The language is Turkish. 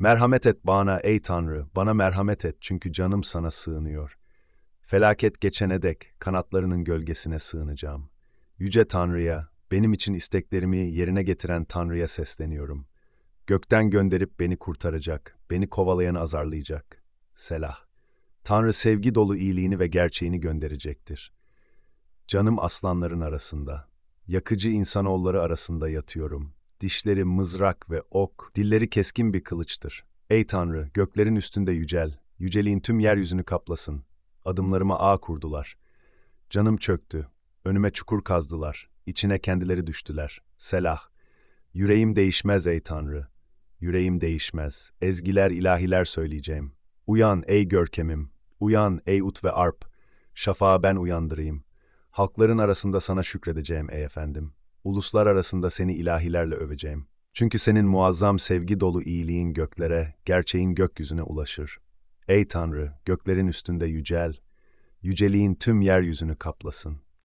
Merhamet et bana ey Tanrı, bana merhamet et çünkü canım sana sığınıyor. Felaket geçene dek kanatlarının gölgesine sığınacağım. Yüce Tanrı'ya, benim için isteklerimi yerine getiren Tanrı'ya sesleniyorum. Gökten gönderip beni kurtaracak, beni kovalayanı azarlayacak. Selah. Tanrı sevgi dolu iyiliğini ve gerçeğini gönderecektir. Canım aslanların arasında, yakıcı insanoğulları arasında yatıyorum. Dişleri mızrak ve ok, dilleri keskin bir kılıçtır. Ey Tanrı, göklerin üstünde yücel, yüceliğin tüm yeryüzünü kaplasın. Adımlarıma ağ kurdular. Canım çöktü, önüme çukur kazdılar, içine kendileri düştüler. Selah. Yüreğim değişmez ey Tanrı. Yüreğim değişmez. Ezgiler, ilahiler söyleyeceğim. Uyan ey görkemim. Uyan ey ut ve arp. Şafağı ben uyandırayım. Halkların arasında sana şükredeceğim ey efendim. Uluslar arasında seni ilahilerle öveceğim. Çünkü senin muazzam sevgi dolu iyiliğin göklere, gerçeğin gökyüzüne ulaşır. Ey Tanrı, göklerin üstünde yücel. Yüceliğin tüm yeryüzünü kaplasın.